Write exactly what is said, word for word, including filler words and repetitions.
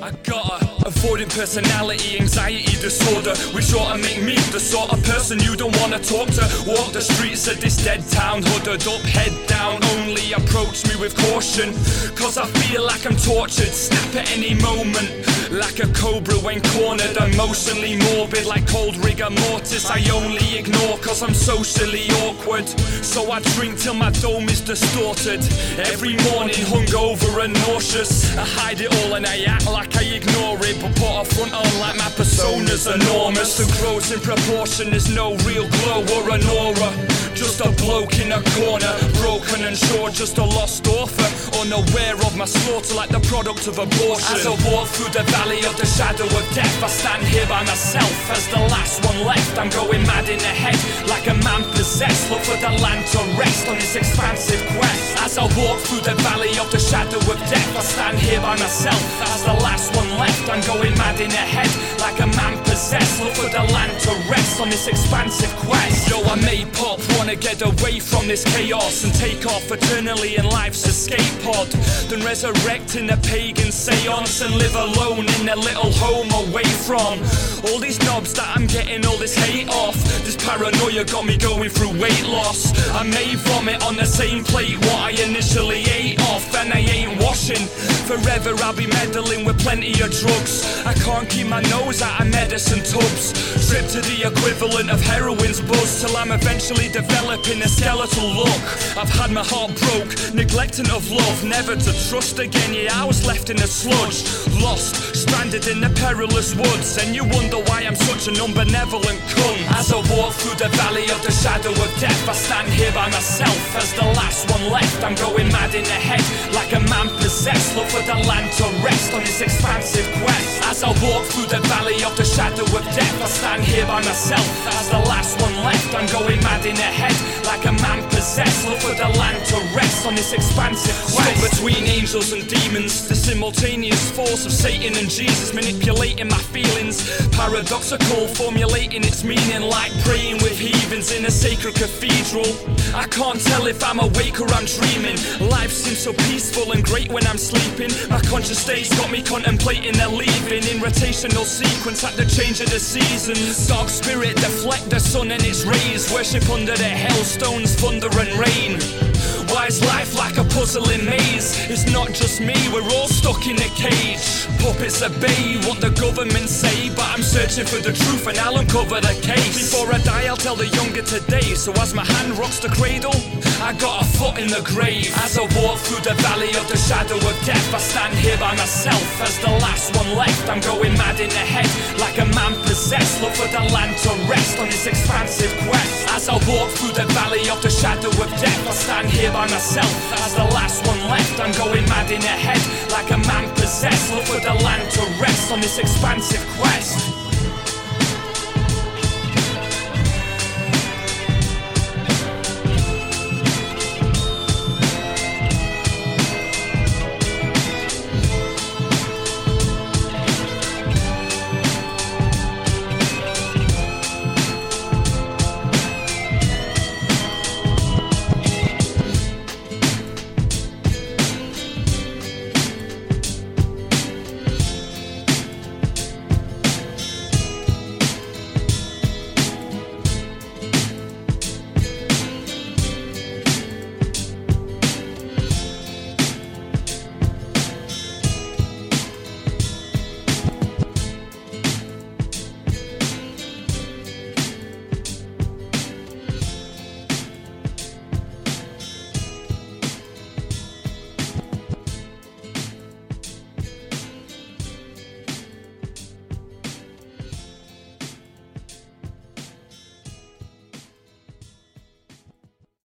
I got a avoiding personality, anxiety disorder, which ought to make me the sort of person you don't wanna talk to. Walk the streets of this dead town, hooded up, head down, only approach me with caution, cause I feel like I'm tortured, snap at any moment, like a cobra when cornered, emotionally morbid, like cold rigor mortis. I only ignore cause I'm socially awkward, so I drink till my dome is distorted. Every morning hungover and nauseous, I hide it all and I act like I ignore it, but put a front on like my persona's enormous. The grows in proportion, there's no real glow or an aura, just a bloke in a corner, broken and sure, just a lost author, unaware of my slaughter like the product of abortion. As I walk through the valley of the shadow of death, I stand here by myself as the last one left. I'm going mad in the head like a man possessed, look for the land to rest on this expansive quest. As I walk through the valley of the shadow of death, I stand here by myself as the last one left. I'm going mad in the head like a man possessed, look for the land to rest on this expansive quest. Yo, I made pop, wanna get away from this chaos and take off eternally in life's escape pod, then resurrect in a pagan seance and live alone in a little home away from all these knobs that I'm getting all this hate off. This paranoia got me going through weight loss. I may vomit on the same plate what I initially ate off, and I ain't washing. Forever I'll be meddling with plenty of drugs. I can't keep my nose out of medicine tubs. Trip to the equivalent of heroin's buzz till I'm eventually developing a skeletal look. I've had my heart broke, neglecting of love, never to trust again. Yeah, I was left in the sludge, lost, stranded in the perilous woods, and you wonder why I'm such an unbenevolent cunt. As I walk through the valley of the shadow of death, I stand here by myself as the last one left. I'm going mad in the head like a man possessed, look for the land to rest on this expansive quest. As I walk through the valley of the shadow of death, I stand here by myself as the last one left. I'm going mad in the head like a man possessed, look for the land to rest on this expansive quest. Stuck between angels and demons, the simultaneous force of Satan and Jesus manipulating my feelings, paradoxical, formulating its meaning like praying with heathens in a sacred cathedral. I can't tell if I'm awake or I'm dreaming. Life seems so peaceful and great when I'm sleeping. My conscious state's got me contemplating a leaving in rotational sequence at the change of the seasons. Dark spirit deflect the sun and its rays, worship under the hailstones, thunder and rain. Why is life like a puzzling maze? It's not just me, we're all stuck in a cage. Puppets obey what the government say, but I'm searching for the truth and I'll uncover the case. Before I die I'll tell the younger today, so as my hand rocks the cradle, I got a foot in the grave. As I walk through the valley of the shadow of death, I stand here by myself as the last one left. I'm going mad in the head like a man possessed, look for the land to rest on this expansive quest. As I walk through the valley of the shadow of death, I stand here by myself as the last one left. I'm going mad in the head like a man possessed, look for the land to rest on this expansive quest.